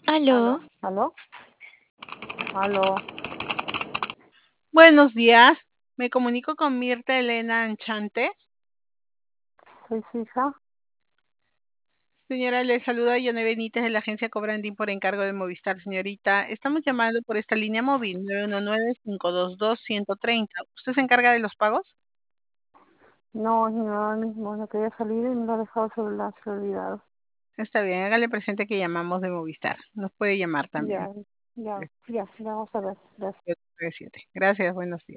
Aló, ¿Aló? ¿Aló? ¿Aló? Buenos días. Me comunico con Mirta Elena Anchante. ¿Soy su hija? Señora, le saluda Yone Benítez de la agencia Cobrandín por encargo de Movistar, señorita. Estamos llamando por esta línea móvil 919-522-130. ¿Usted se encarga de los pagos? No, es mi mamá mismo. No quería salir y me lo ha dejado el celular, se lo he olvidado. Está bien, hágale presente que llamamos de Movistar. Nos puede llamar también. Ya, ya, ya, vamos a ver. Gracias. 37. Gracias, buenos días.